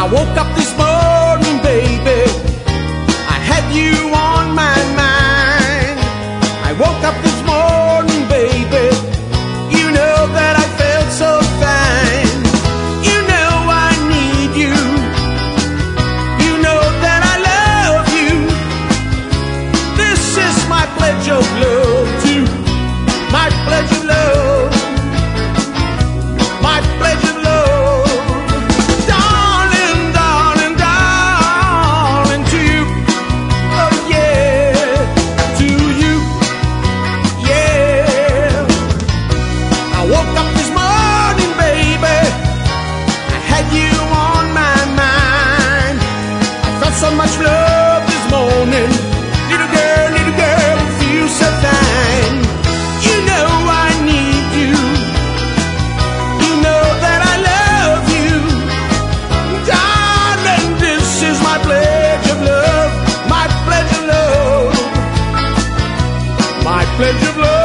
I woke up this morning, baby, I had you on my mind. I woke up this morning, baby, you know that I felt so fine. You know I need you, you know that I love you. This is my pledge of love to you, my pledge of love, my pledge of love. So much love this morning, little girl, it feels so fine. You know I need you, you know that I love you, darling. This is my pledge of love, my pledge of love, my pledge of love.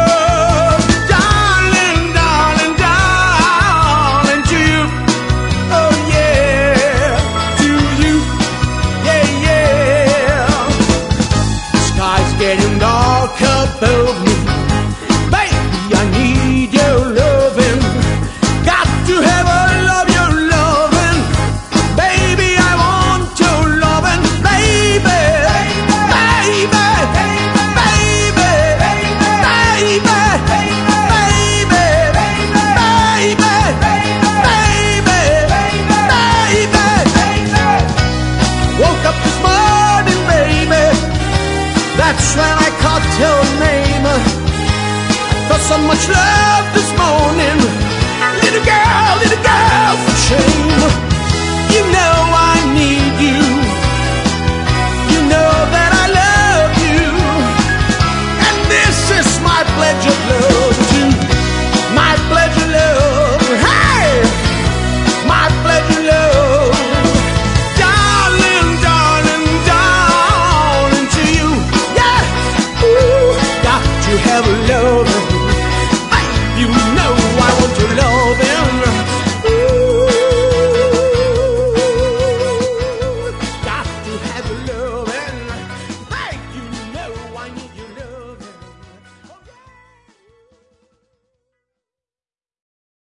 Getting dark above me, baby, I need your loving. Got to have all of your loving, baby, I want your loving, baby, baby, baby, baby, baby. Woke up this morning, baby, that's when I caught your name. I felt so much love.